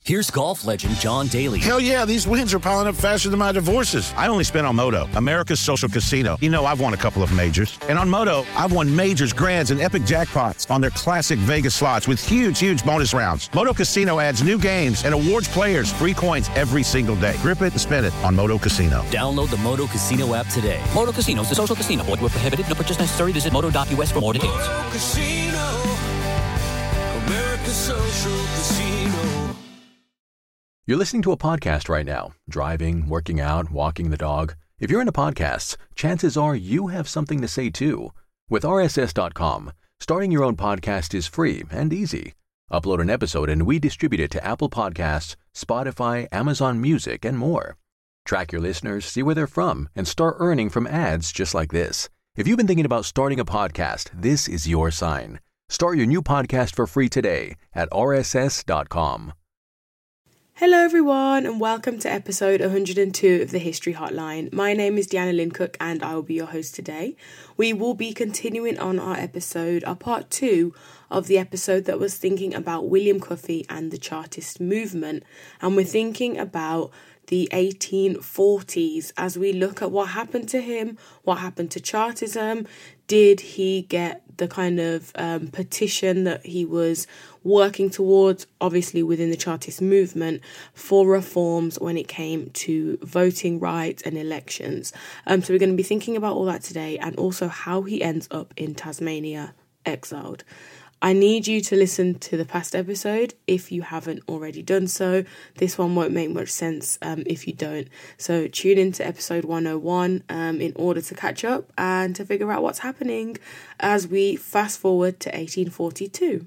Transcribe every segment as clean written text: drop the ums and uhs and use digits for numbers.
Here's golf legend John Daly. Hell yeah, these wins are piling up faster than my divorces. I only spent on Moto, America's social casino. You know, I've won a couple of majors. And on Moto, I've won majors, grands, and epic jackpots on their classic Vegas slots with huge bonus rounds. Moto Casino adds new games and awards players free coins every single day. Grip it and spin it on Moto Casino. Download the Moto Casino app today. Moto Casino is the social casino. Void where prohibited. No purchase necessary. Visit moto.us for more details. Moto Casino, America's social casino. You're listening to a podcast right now, driving, working out, walking the dog. If you're into podcasts, chances are you have something to say too. With RSS.com, starting your own podcast is free and easy. Upload an episode and we distribute it to Apple Podcasts, Spotify, Amazon Music, and more. Track your listeners, see where they're from, and start earning from ads just like this. If you've been thinking about starting a podcast, this is your sign. Start your new podcast for free today at RSS.com. Hello everyone and welcome to episode 102 of the History Hotline. My name is Deanna Lincook and I will be your host today. We will be continuing on our part 2 of the episode that was thinking about William Cuffy and the Chartist movement. And we're thinking about the 1840s as we look at what happened to him, what happened to Chartism. Did he get the kind of petition that he was working towards, obviously within the Chartist movement, for reforms when it came to voting rights and elections? So we're going to be thinking about all that today, and also how he ends up in Tasmania, exiled. I need you to listen to the past episode if you haven't already done so. This one won't make much sense if you don't. So tune into episode 101 in order to catch up and to figure out what's happening as we fast forward to 1842.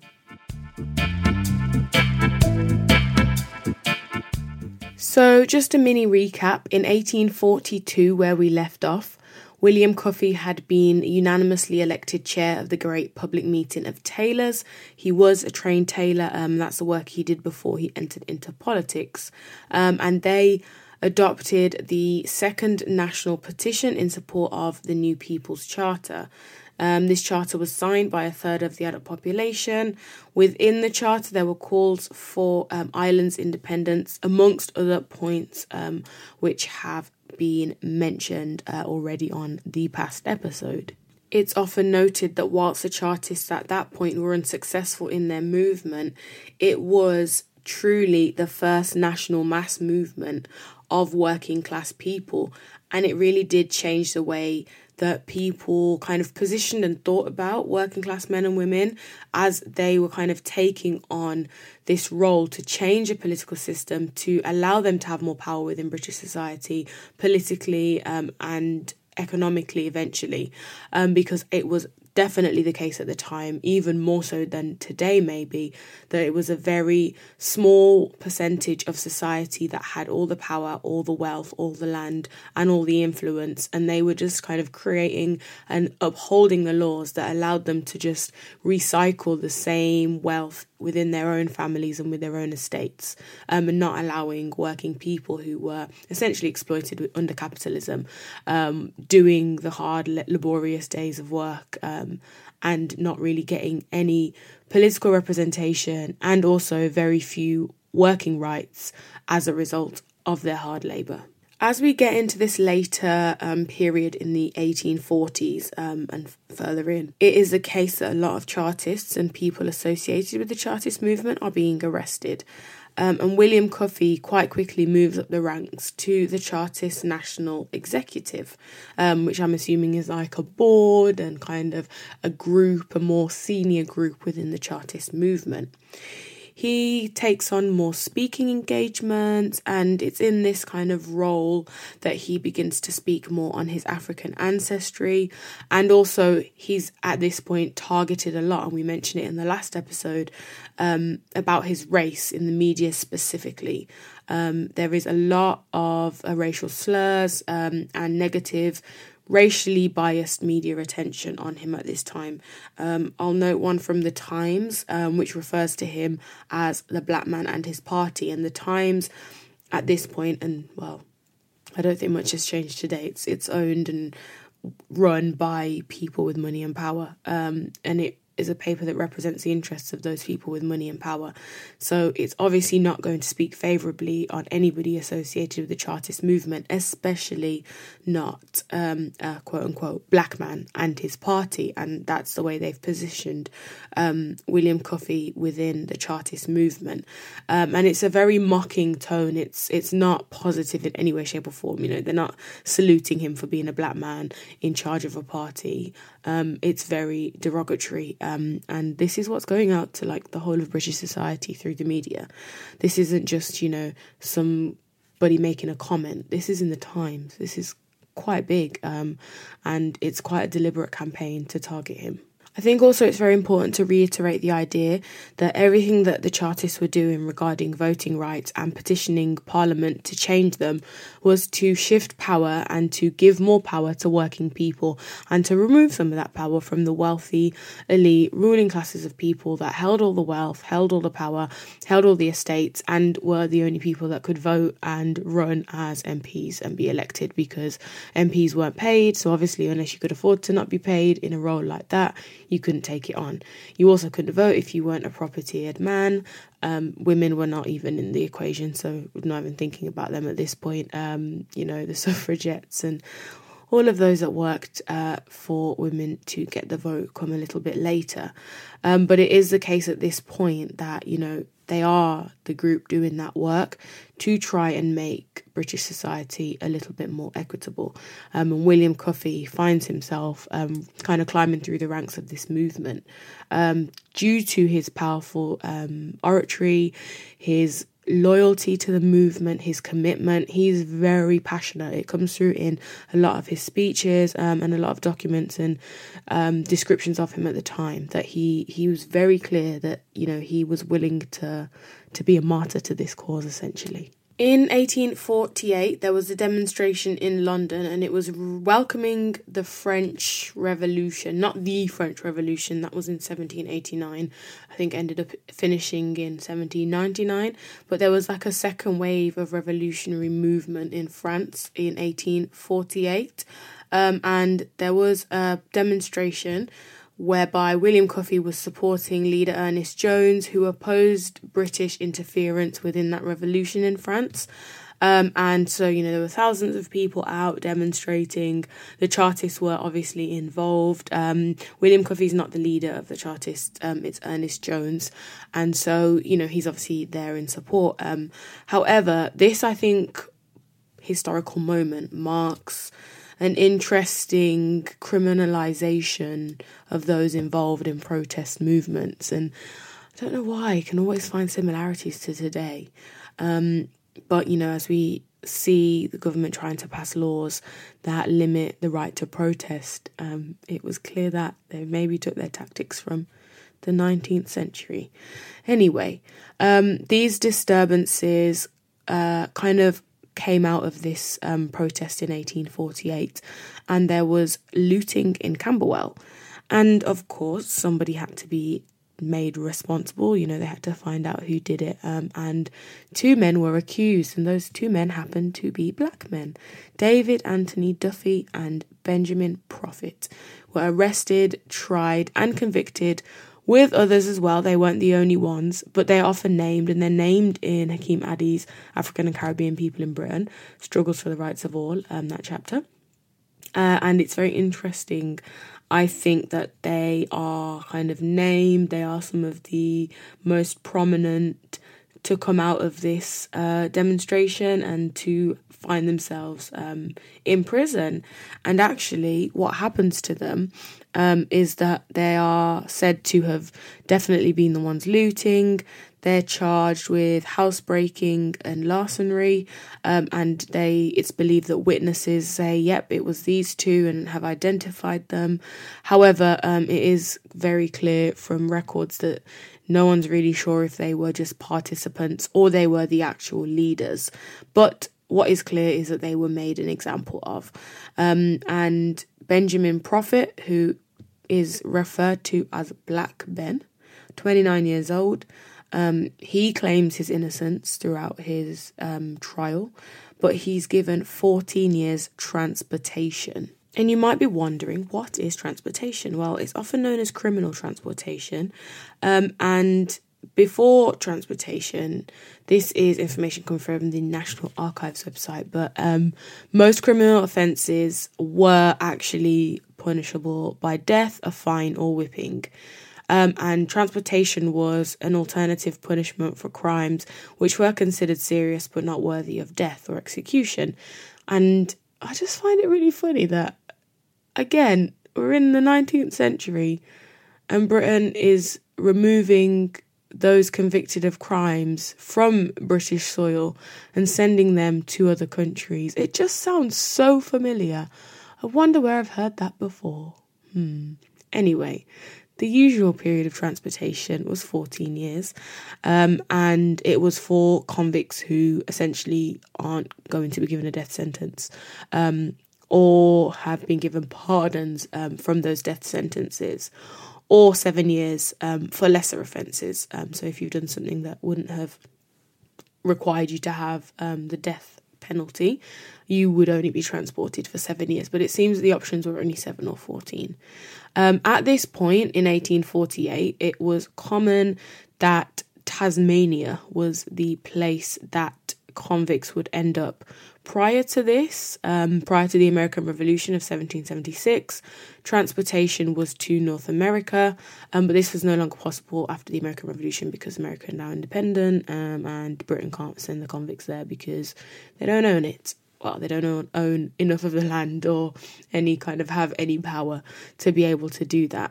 So just a mini recap. In 1842, where we left off, William Cuffy had been unanimously elected chair of the Great Public Meeting of Tailors. He was a trained tailor. That's the work he did before he entered into politics. And they adopted the Second National Petition in support of the new People's Charter. This charter was signed by a third of the adult population. Within the charter, there were calls for Ireland's independence, amongst other points which have been mentioned already on the past episode. It's often noted that whilst the Chartists at that point were unsuccessful in their movement, it was truly the first national mass movement of working class people, and it really did change the way that people kind of positioned and thought about working class men and women as they were kind of taking on this role to change a political system, to allow them to have more power within British society, politically and economically eventually, because it was definitely the case at the time, even more so than today maybe, that it was a very small percentage of society that had all the power, all the wealth, all the land and all the influence, and they were just kind of creating and upholding the laws that allowed them to just recycle the same wealth within their own families and with their own estates, and not allowing working people who were essentially exploited under capitalism, doing the hard, laborious days of work, and not really getting any political representation, and also very few working rights as a result of their hard labour. As we get into this later period in the 1840s and further in, it is the case that a lot of Chartists and people associated with the Chartist movement are being arrested. And William Cuffy quite quickly moves up the ranks to the Chartist National Executive, which I'm assuming is like a board and kind of a group, a more senior group within the Chartist movement. He takes on more speaking engagements, and it's in this kind of role that he begins to speak more on his African ancestry, and also he's at this point targeted a lot, and we mentioned it in the last episode, about his race in the media specifically. There is a lot of racial slurs and negative racially biased media attention on him at this time. I'll note one from the Times, which refers to him as the black man and his party. And the Times at this point, and well, I don't think much has changed today. It's owned and run by people with money and power. And it is a paper that represents the interests of those people with money and power. So it's obviously not going to speak favourably on anybody associated with the Chartist movement, especially not a quote-unquote black man and his party. And that's the way they've positioned William Cuffy within the Chartist movement. And it's a very mocking tone. It's not positive in any way, shape or form. They're not saluting him for being a black man in charge of a party. It's very derogatory. And this is what's going out to the whole of British society through the media. This isn't just, somebody making a comment. This is in the Times. This is quite big. And it's quite a deliberate campaign to target him. I think also it's very important to reiterate the idea that everything that the Chartists were doing regarding voting rights and petitioning Parliament to change them was to shift power and to give more power to working people and to remove some of that power from the wealthy, elite, ruling classes of people that held all the wealth, held all the power, held all the estates, and were the only people that could vote and run as MPs and be elected, because MPs weren't paid. So obviously, unless you could afford to not be paid in a role like that, you couldn't take it on. You also couldn't vote if you weren't a property-ed man. Women were not even in the equation, so we're not even thinking about them at this point. The suffragettes and all of those that worked for women to get the vote come a little bit later. But it is the case at this point that, they are the group doing that work to try and make British society a little bit more equitable. And William Cuffy finds himself kind of climbing through the ranks of this movement due to his powerful oratory, his loyalty to the movement, his commitment. He's very passionate. It comes through in a lot of his speeches and a lot of documents and descriptions of him at the time, that he was very clear that, he was willing to be a martyr to this cause, essentially. In 1848, there was a demonstration in London, and it was welcoming the French Revolution, not the French Revolution, that was in 1789, I think ended up finishing in 1799, but there was a second wave of revolutionary movement in France in 1848, and there was a demonstration whereby William Cuffy was supporting leader Ernest Jones, who opposed British interference within that revolution in France. And so, there were thousands of people out demonstrating. The Chartists were obviously involved. William Cuffy's not the leader of the Chartists. It's Ernest Jones. And so, he's obviously there in support. However, this, I think, historical moment marks an interesting criminalisation of those involved in protest movements. And I don't know why, I can always find similarities to today. But, as we see the government trying to pass laws that limit the right to protest, it was clear that they maybe took their tactics from the 19th century. Anyway, these disturbances kind of came out of this protest in 1848, and there was looting in Camberwell. And of course, somebody had to be made responsible. They had to find out who did it. And two men were accused, and those two men happened to be black men. David Anthony Duffy and Benjamin Prophet were arrested, tried, and convicted, with others as well. They weren't the only ones, but they're often named, and they're named in Hakeem Addy's African and Caribbean People in Britain, Struggles for the Rights of All, that chapter. And it's very interesting, I think, that they are kind of named. They are some of the most prominent to come out of this demonstration and to find themselves in prison. And actually, what happens to them is that they are said to have definitely been the ones looting. They're charged with housebreaking and larceny, and it's believed that witnesses say, yep, it was these two, and have identified them. However, it is very clear from records that no one's really sure if they were just participants or they were the actual leaders. But what is clear is that they were made an example of. And Benjamin Prophet, who is referred to as Black Ben, 29 years old, he claims his innocence throughout his trial, but he's given 14 years transportation. And you might be wondering, what is transportation? Well, it's often known as criminal transportation. And before transportation, this is information coming from the National Archives website, but most criminal offences were actually punishable by death, a fine or whipping. And transportation was an alternative punishment for crimes which were considered serious but not worthy of death or execution. And I just find it really funny that, again, we're in the 19th century and Britain is removing those convicted of crimes from British soil and sending them to other countries. It just sounds so familiar. I wonder where I've heard that before. Anyway, the usual period of transportation was 14 years, and it was for convicts who essentially aren't going to be given a death sentence, or have been given pardons from those death sentences, or 7 years for lesser offences. So if you've done something that wouldn't have required you to have the death penalty, you would only be transported for 7 years. But it seems that the options were only 7 or 14. At this point, in 1848, it was common that Tasmania was the place that convicts would end up. Prior to this, prior to the American Revolution of 1776, transportation was to North America, but this was no longer possible after the American Revolution because America is now independent, and Britain can't send the convicts there because they don't own it. Well, they don't own enough of the land or have any power to be able to do that.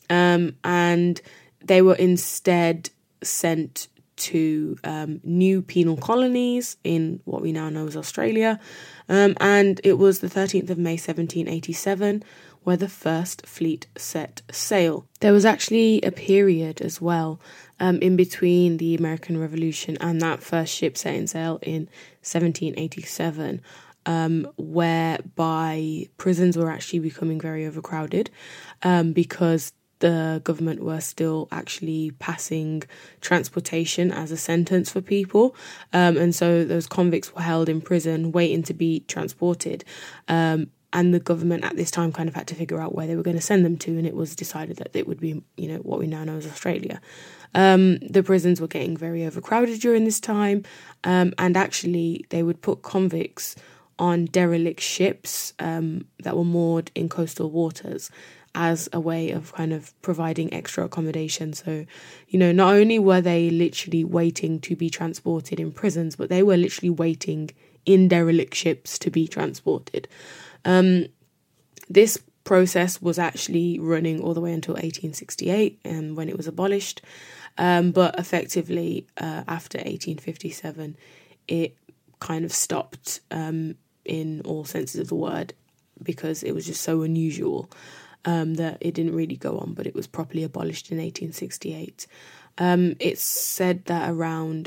And they were instead sent to new penal colonies in what we now know as Australia. And it was the 13th of May 1787 where the first fleet set sail. There was actually a period as well in between the American Revolution and that first ship setting sail in 1787, whereby prisons were actually becoming very overcrowded because the government were still actually passing transportation as a sentence for people. And so those convicts were held in prison waiting to be transported. And the government at this time kind of had to figure out where they were going to send them to. And it was decided that it would be, what we now know as Australia. The prisons were getting very overcrowded during this time. And actually they would put convicts on derelict ships that were moored in coastal waters as a way of kind of providing extra accommodation. So, not only were they literally waiting to be transported in prisons, but they were literally waiting in derelict ships to be transported. This process was actually running all the way until 1868 when it was abolished. But effectively, after 1857, it kind of stopped in all senses of the word because it was just so unusual. That it didn't really go on, but it was properly abolished in 1868. It's said that around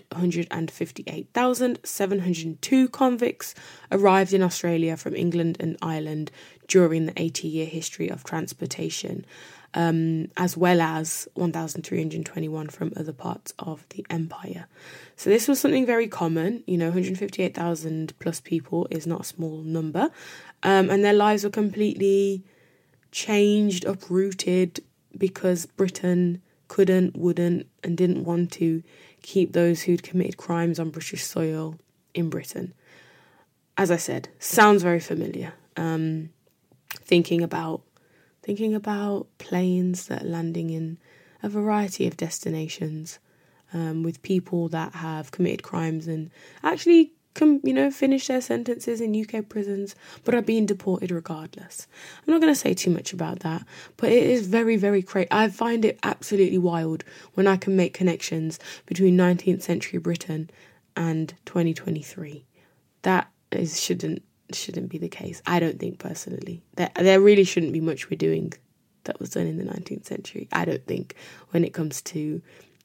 158,702 convicts arrived in Australia from England and Ireland during the 80-year history of transportation, as well as 1,321 from other parts of the empire. So this was something very common. 158,000 plus people is not a small number, and their lives were completely changed, uprooted, because Britain couldn't, wouldn't, and didn't want to keep those who'd committed crimes on British soil in Britain. As I said, sounds very familiar. Thinking about planes that are landing in a variety of destinations, with people that have committed crimes and actually finish their sentences in UK prisons, but are being deported regardless. I'm not going to say too much about that, but it is very, very crazy. I find it absolutely wild when I can make connections between 19th century Britain and 2023. That shouldn't be the case. I don't think personally. There really shouldn't be much we're doing that was done in the 19th century. I don't think, when it comes to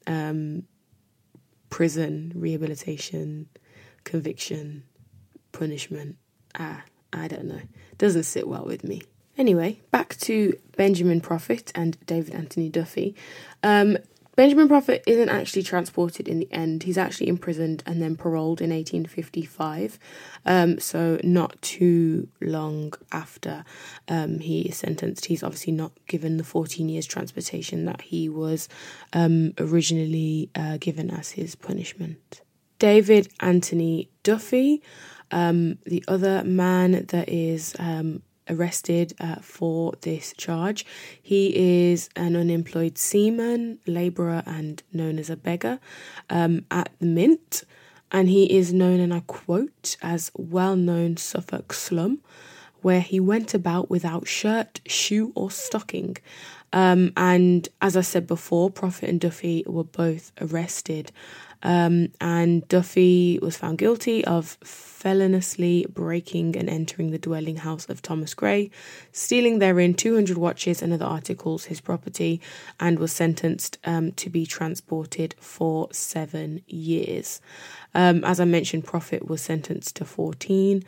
prison, rehabilitation, conviction, punishment. I don't know. Doesn't sit well with me. Anyway, back to Benjamin Prophet and David Anthony Duffy. Benjamin Prophet isn't actually transported in the end. He's actually imprisoned and then paroled in 1855. So not too long after he is sentenced. He's obviously not given the 14 years transportation that he was originally given as his punishment. David Anthony Duffy, the other man that is arrested for this charge. He is an unemployed seaman, labourer and known as a beggar at the Mint, and he is known, and I quote, as well-known Suffolk slum, where he went about without shirt, shoe or stocking. And as I said before, Prophet and Duffy were both arrested. And Duffy was found guilty of feloniously breaking and entering the dwelling house of Thomas Gray, stealing therein 200 watches and other articles, his property, and was sentenced to be transported for 7 years. As I mentioned, Prophet was sentenced to 14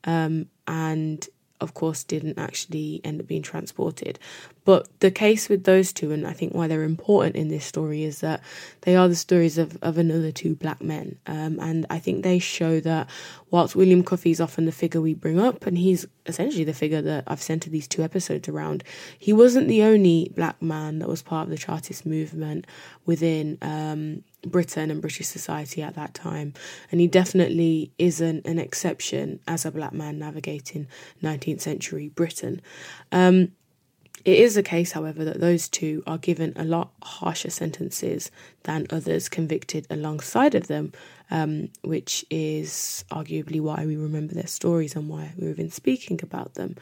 and of course didn't actually end up being transported. But the case with those two, and I think why they're important in this story, is that they are the stories of another two black men. And I think they show that whilst William Cuffy is often the figure we bring up, and he's essentially the figure that I've centered these two episodes around, he wasn't the only black man that was part of the Chartist movement within Britain and British society at that time. And he definitely isn't an exception as a black man navigating 19th century Britain. It is the case, however, that those two are given a lot harsher sentences than others convicted alongside of them, which is arguably why we remember their stories and why we've been speaking about them.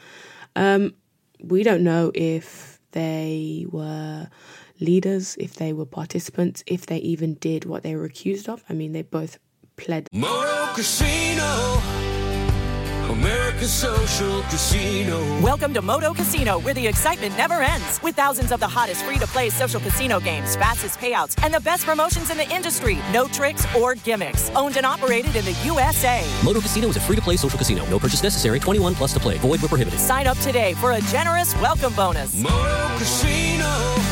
We don't know if they were leaders, if they were participants, if they even did what they were accused of. I mean, they both pled. Moto Casino, America's social casino. Welcome to Moto Casino, where the excitement never ends. With thousands of the hottest free-to-play social casino games, fastest payouts, and the best promotions in the industry. No tricks or gimmicks. Owned and operated in the USA. Moto Casino is a free-to-play social casino. No purchase necessary. 21 plus to play. Void where prohibited. Sign up today for a generous welcome bonus. Moto Casino,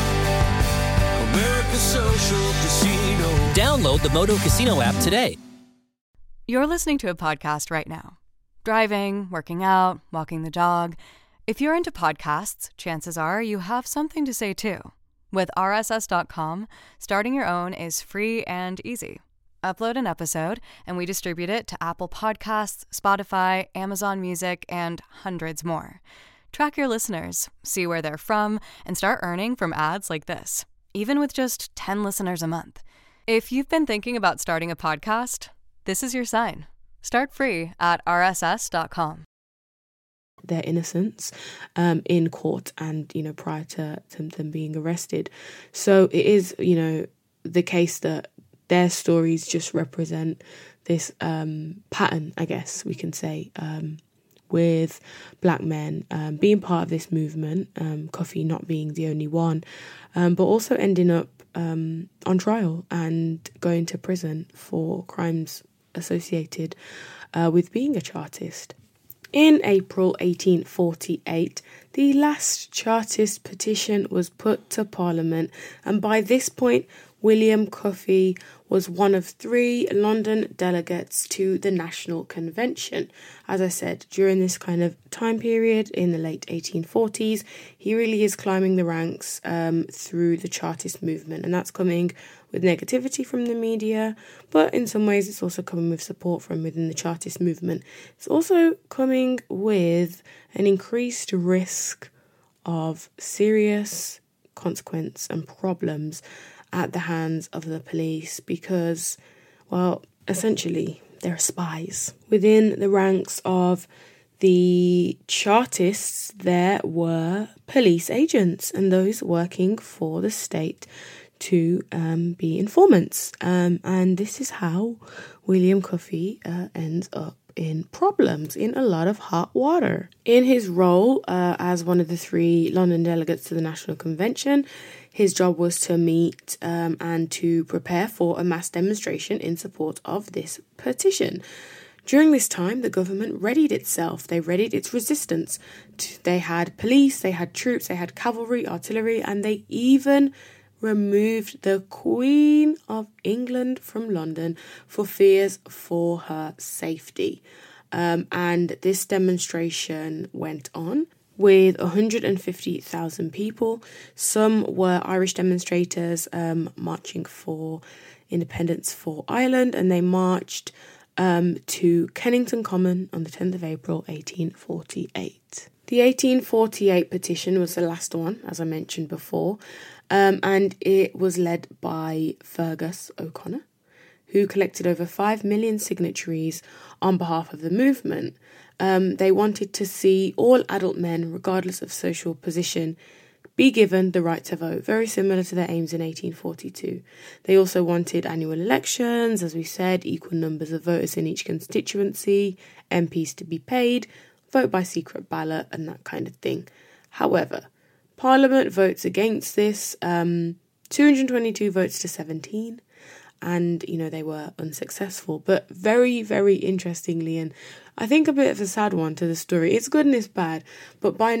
America's social casino. Download the Moto Casino app today. You're listening to a podcast right now. Driving, working out, walking the dog. If you're into podcasts, chances are you have something to say too. With RSS.com, starting your own is free and easy. Upload an episode, and we distribute it to Apple Podcasts, Spotify, Amazon Music, and hundreds more. Track your listeners, see where they're from, and start earning from ads like this, even with just 10 listeners a month. If you've been thinking about starting a podcast, this is your sign. Start free at rss.com. Their innocence in court and, prior to them being arrested. So it is, the case that their stories just represent this pattern, I guess we can say, with black men being part of this movement, Cuffy not being the only one, but also ending up on trial and going to prison for crimes associated with being a Chartist. In April 1848, the last Chartist petition was put to Parliament, and by this point, William Cuffy was one of 3 London delegates to the National Convention. As I said, during this kind of time period in the late 1840s, he really is climbing the ranks through the Chartist movement, and that's coming with negativity from the media, but in some ways it's also coming with support from within the Chartist movement. It's also coming with an increased risk of serious consequence and problems at the hands of the police because, well, essentially they're spies. Within the ranks of the Chartists, there were police agents and those working for the state to be informants. And this is how William Cuffy ends up in problems, in a lot of hot water. In his role as one of the 3 London delegates to the National Convention, his job was to meet and to prepare for a mass demonstration in support of this petition. During this time, the government readied itself. They readied its resistance. They had police, they had troops, they had cavalry, artillery, and they even removed the Queen of England from London for fears for her safety. And this demonstration went on with 150,000 people. Some were Irish demonstrators marching for independence for Ireland, and they marched to Kennington Common on the 10th of April 1848. The 1848 petition was the last one, as I mentioned before, and it was led by Fergus O'Connor, who collected over 5 million signatories on behalf of the movement. They wanted to see all adult men, regardless of social position, be given the right to vote, very similar to their aims in 1842. They also wanted annual elections, as we said, equal numbers of voters in each constituency, MPs to be paid, vote by secret ballot, and that kind of thing. However, Parliament votes against this, 222 votes to 17, and, they were unsuccessful. But very, very interestingly, and I think a bit of a sad one to the story, it's good and it's bad, but by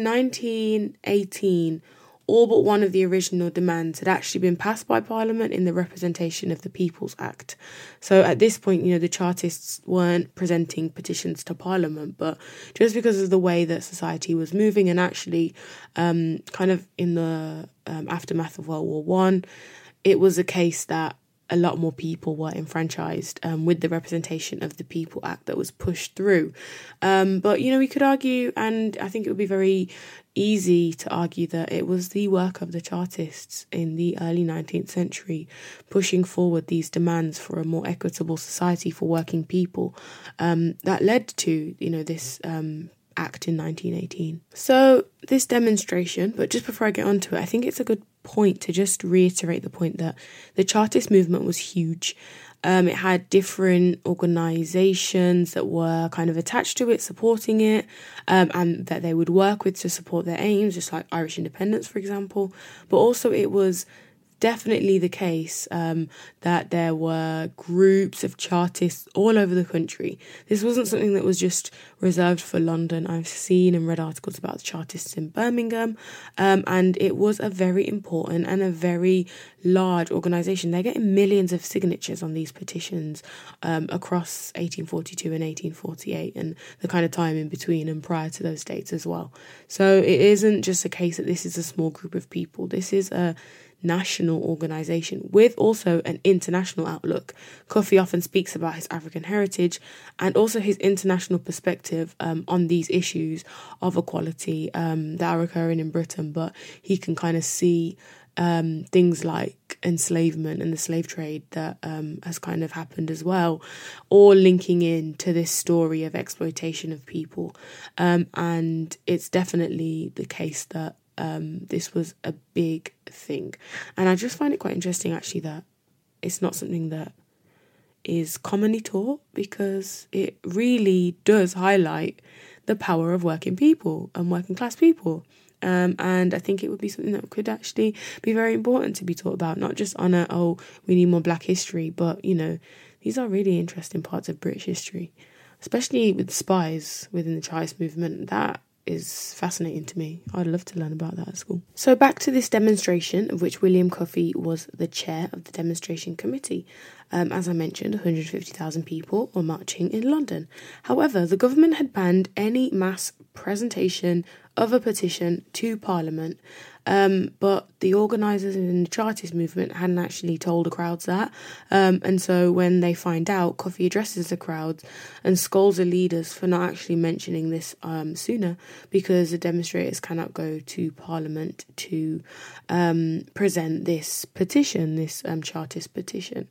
1918, all but one of the original demands had actually been passed by Parliament in the Representation of the People's Act. So at this point, the Chartists weren't presenting petitions to Parliament, but just because of the way that society was moving, and actually kind of in the aftermath of World War I, it was a case that a lot more people were enfranchised with the Representation of the People Act that was pushed through. But, we could argue, and I think it would be very easy to argue, that it was the work of the Chartists in the early 19th century pushing forward these demands for a more equitable society for working people that led to, this Act in 1918. So this demonstration, but just before I get onto it, I think it's a good point to just reiterate the point that the Chartist movement was huge. It had different organisations that were kind of attached to it, supporting it, and that they would work with to support their aims, just like Irish independence, for example. But also it was definitely the case that there were groups of Chartists all over the country. This wasn't something that was just reserved for London. I've seen and read articles about the Chartists in Birmingham, and it was a very important and a very large organisation. They're getting millions of signatures on these petitions across 1842 and 1848 and the kind of time in between and prior to those dates as well. So it isn't just a case that this is a small group of people. This is a national organisation with also an international outlook. Cuffy often speaks about his African heritage and also his international perspective on these issues of equality that are occurring in Britain, but he can kind of see things like enslavement and the slave trade that has kind of happened as well, all linking in to this story of exploitation of people. And it's definitely the case that this was a big thing. And I just find it quite interesting, actually, that it's not something that is commonly taught, because it really does highlight the power of working people and working class people. And I think it would be something that could actually be very important to be taught about, not just on we need more Black history, but, these are really interesting parts of British history, especially with spies within the Chartist movement. That is fascinating to me. I'd love to learn about that at school. So back to this demonstration, of which William Cuffy was the chair of the demonstration committee. As I mentioned, 150,000 people were marching in London. However, the government had banned any mass presentation of a petition to Parliament, but the organisers in the Chartist movement hadn't actually told the crowds that, and so when they find out, Cuffy addresses the crowds and scolds the leaders for not actually mentioning this sooner, because the demonstrators cannot go to Parliament to present this petition, this Chartist petition.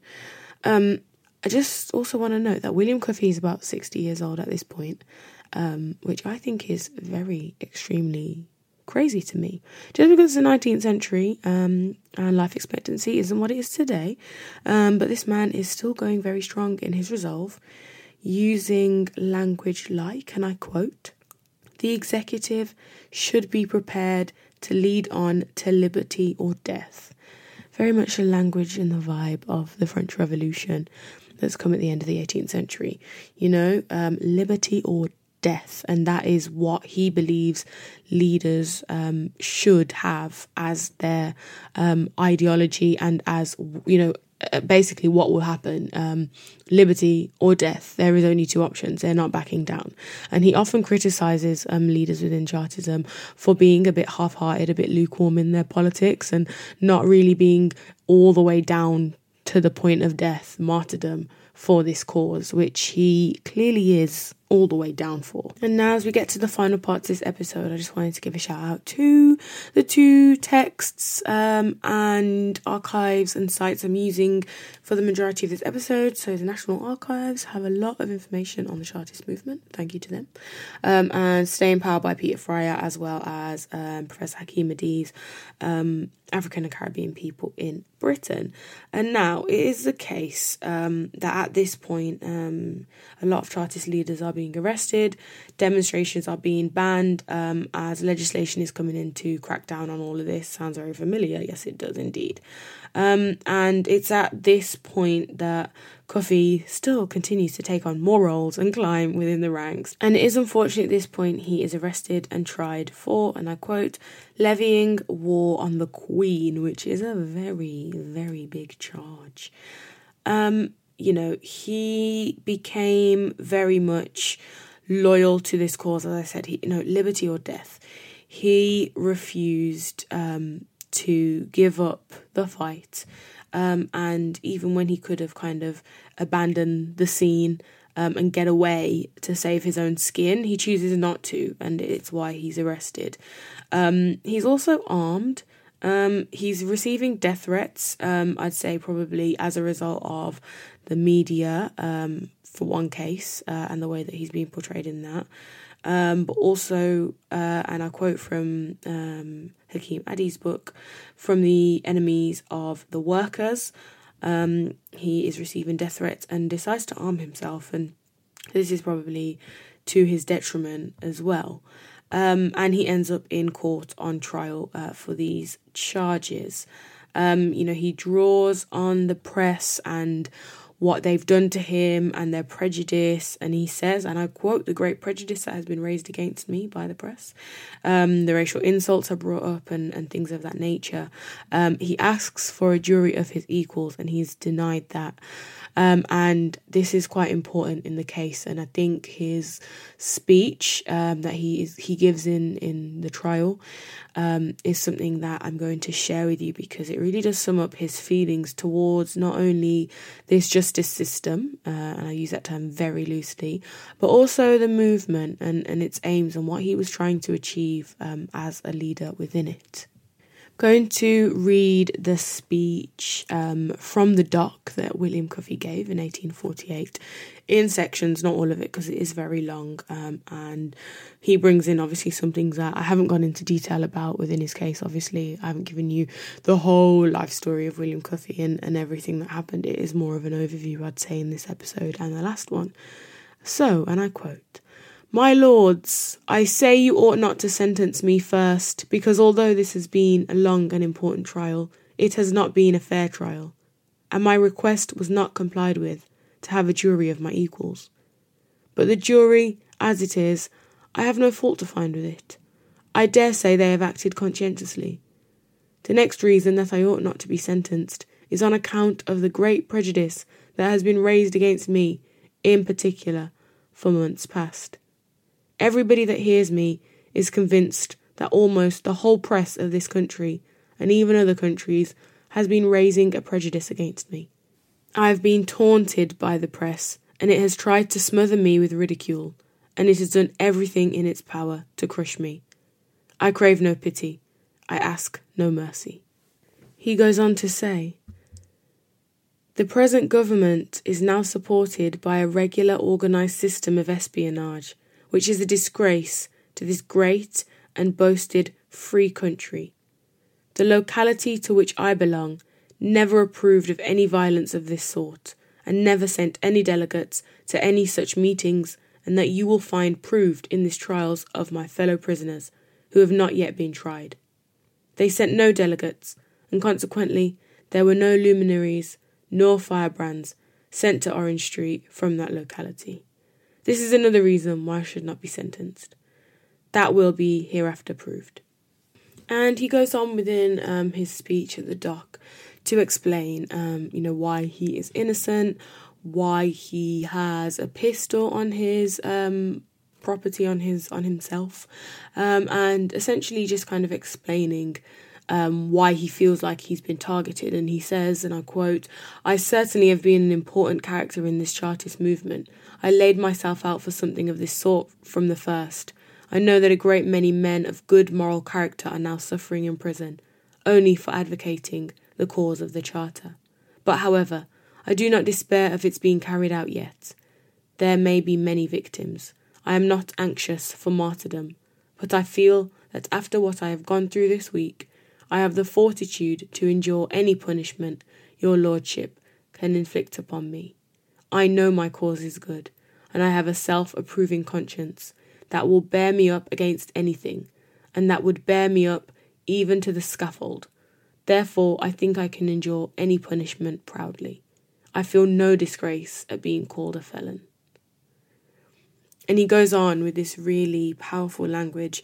I just also want to note that William Cuffy is about 60 years old at this point, which I think is very extremely crazy to me. Just because it's the 19th century and life expectancy isn't what it is today, but this man is still going very strong in his resolve, using language like, and I quote, "The executive should be prepared to lead on to liberty or death." Very much the language and the vibe of the French Revolution that's come at the end of the 18th century. Liberty or death, and that is what he believes leaders should have as their ideology and as, basically what will happen, liberty or death. There is only two options. They're not backing down. And he often criticises leaders within Chartism for being a bit half-hearted, a bit lukewarm in their politics, and not really being all the way down to the point of death, martyrdom, for this cause, which he clearly is all the way down for. And now, as we get to the final parts of this episode, I just wanted to give a shout out to the two texts and archives and sites I'm using for the majority of this episode. So the National Archives have a lot of information on the Chartist movement. Thank you to them. And Stay in Power by Peter Fryer, as well as Professor Hakeem Adi's African and Caribbean people in Britain. And now it is the case that at this point a lot of Chartist leaders are being arrested, demonstrations are being banned as legislation is coming in to crack down on all of this. Sounds very familiar. Yes, it does indeed. And it's at this point that Cuffy still continues to take on more roles and climb within the ranks. And it is unfortunate at this point he is arrested and tried for, and I quote, levying war on the Queen, which is a very, very big charge. He became very much loyal to this cause. As I said, liberty or death. He refused to give up the fight. And even when he could have kind of abandoned the scene and get away to save his own skin, he chooses not to, and it's why he's arrested. He's also armed. He's receiving death threats, I'd say probably as a result of the media, for one case, and the way that he's being portrayed in that. But also, and I quote from Hakeem Adi's book, from the enemies of the workers, he is receiving death threats and decides to arm himself, and this is probably to his detriment as well. And he ends up in court on trial for these charges. He draws on the press and what they've done to him and their prejudice, and he says, and I quote, the great prejudice that has been raised against me by the press. The racial insults are brought up and things of that nature. He asks for a jury of his equals, and he's denied that. And this is quite important in the case, and I think his speech that he gives in the trial is something that I'm going to share with you, because it really does sum up his feelings towards not only this justice system, and I use that term very loosely, but also the movement and its aims and what he was trying to achieve as a leader within it. Going to read the speech from the doc that William Cuffy gave in 1848 in sections, not all of it because it is very long, and he brings in obviously some things that I haven't gone into detail about within his case. Obviously I haven't given you the whole life story of William Cuffy and everything that happened. It is more of an overview, I'd say, in this episode and the last one. So, and I quote, "My lords, I say you ought not to sentence me first, because although this has been a long and important trial, it has not been a fair trial, and my request was not complied with to have a jury of my equals. But the jury, as it is, I have no fault to find with it. I dare say they have acted conscientiously. The next reason that I ought not to be sentenced is on account of the great prejudice that has been raised against me, in particular, for months past. Everybody that hears me is convinced that almost the whole press of this country, and even other countries, has been raising a prejudice against me. I have been taunted by the press, and it has tried to smother me with ridicule, and it has done everything in its power to crush me. I crave no pity. I ask no mercy." He goes on to say, "The present government is now supported by a regular organised system of espionage, which is a disgrace to this great and boasted free country. The locality to which I belong never approved of any violence of this sort, and never sent any delegates to any such meetings, and that you will find proved in this trials of my fellow prisoners, who have not yet been tried. They sent no delegates, and consequently there were no luminaries nor firebrands sent to Orange Street from that locality. This is another reason why I should not be sentenced. That will be hereafter proved. And he goes on within his speech at the dock to explain, why he is innocent, why he has a pistol on his property, on himself, and essentially just kind of explaining why he feels like he's been targeted. And he says, and I quote, "I certainly have been an important character in this Chartist movement. I laid myself out for something of this sort from the first. I know that a great many men of good moral character are now suffering in prison, only for advocating the cause of the Charter. But however, I do not despair of its being carried out yet. There may be many victims. I am not anxious for martyrdom, but I feel that after what I have gone through this week, I have the fortitude to endure any punishment your lordship can inflict upon me. I know my cause is good, and I have a self-approving conscience that will bear me up against anything, and that would bear me up even to the scaffold. Therefore, I think I can endure any punishment proudly. I feel no disgrace at being called a felon." And he goes on with this really powerful language,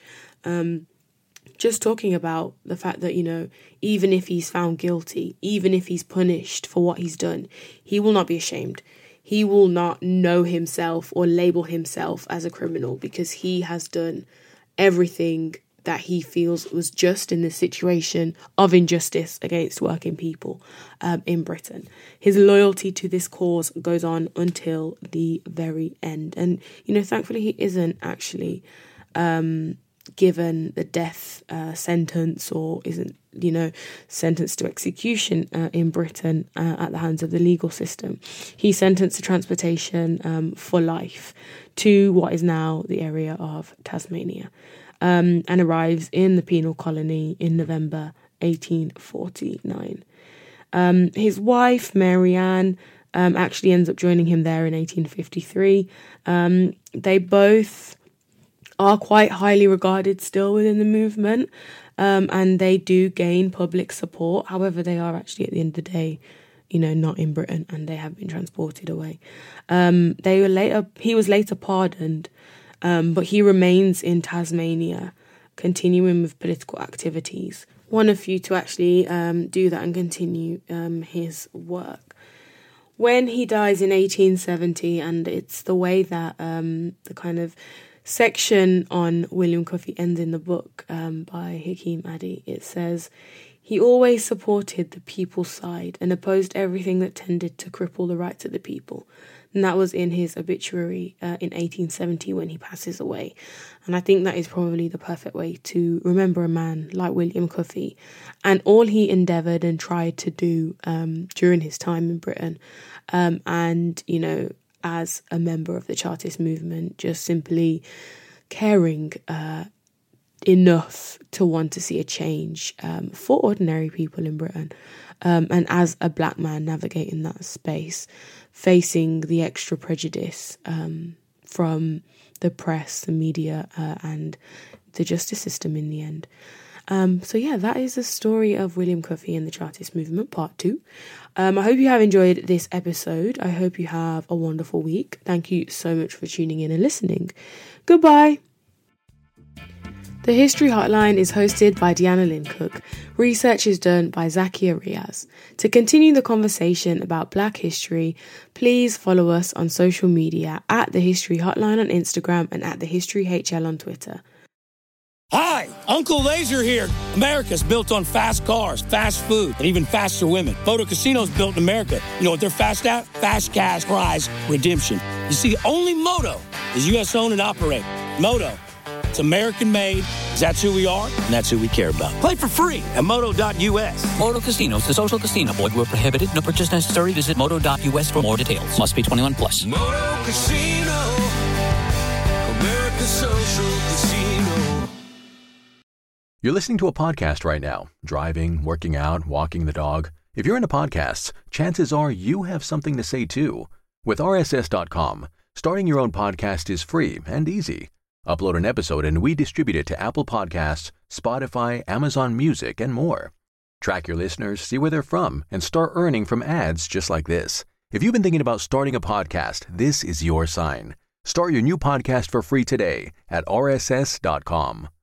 just talking about the fact that, even if he's found guilty, even if he's punished for what he's done, he will not be ashamed. He will not know himself or label himself as a criminal, because he has done everything that he feels was just in this situation of injustice against working people in Britain. His loyalty to this cause goes on until the very end. And, thankfully he isn't actually given the death sentence, or isn't, sentenced to execution in Britain at the hands of the legal system. He's sentenced to transportation for life to what is now the area of Tasmania, and arrives in the penal colony in November 1849. His wife, Marianne, actually ends up joining him there in 1853. They both are quite highly regarded still within the movement, and they do gain public support. However, they are actually, at the end of the day, not in Britain, and they have been transported away. He was later pardoned, but he remains in Tasmania, continuing with political activities. One of few to actually do that and continue his work. When he dies in 1870, and it's the way that the kind of section on William Cuffy ends in the book by Hakeem Addy, it says, "He always supported the people's side and opposed everything that tended to cripple the rights of the people." And that was in his obituary in 1870 when he passes away. And I think that is probably the perfect way to remember a man like William Cuffy and all he endeavoured and tried to do during his time in Britain. And, as a member of the Chartist movement, just simply caring enough to want to see a change for ordinary people in Britain. And as a black man navigating that space, facing the extra prejudice from the press, the media, and the justice system in the end. That is the story of William Cuffy and the Chartist movement, part 2. I hope you have enjoyed this episode. I hope you have a wonderful week. Thank you so much for tuning in and listening. Goodbye. The History Hotline is hosted by Deanna Lynn Cook. Research is done by Zakia Riaz. To continue the conversation about Black history, please follow us on social media at The History Hotline on Instagram and at The History HL on Twitter. Hi, Uncle Laser here. America's built on fast cars, fast food, and even faster women. Moto Casino's built in America. You know what they're fast at? Fast cash prize redemption. You see, only Moto is U.S. owned and operated. Moto, it's American made. That's who we are, and that's who we care about. Play for free at moto.us. Moto Casinos, the social casino. Void where prohibited. No purchase necessary. Visit moto.us for more details. Must be 21 plus. Moto Casino, America's social casino. You're listening to a podcast right now. Driving, working out, walking the dog. If you're into podcasts, chances are you have something to say too. With RSS.com, starting your own podcast is free and easy. Upload an episode and we distribute it to Apple Podcasts, Spotify, Amazon Music, and more. Track your listeners, see where they're from, and start earning from ads just like this. If you've been thinking about starting a podcast, this is your sign. Start your new podcast for free today at rss.com.